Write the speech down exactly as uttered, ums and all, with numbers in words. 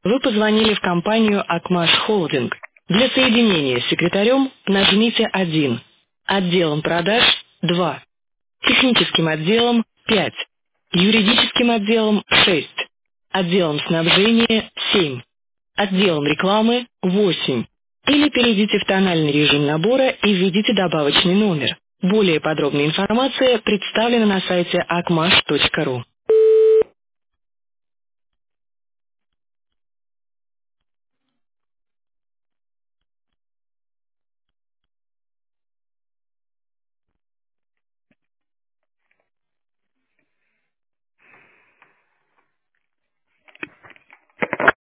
Вы позвонили в компанию «Акмаш Холдинг». Для соединения с секретарем нажмите один, отделом продаж– два, техническим отделом– пять, юридическим отделом– шесть, отделом снабжения– семь, отделом рекламы– восемь. Или перейдите в тональный режим набора и введите добавочный номер. Более подробная информация представлена на сайте акмаш точка ру.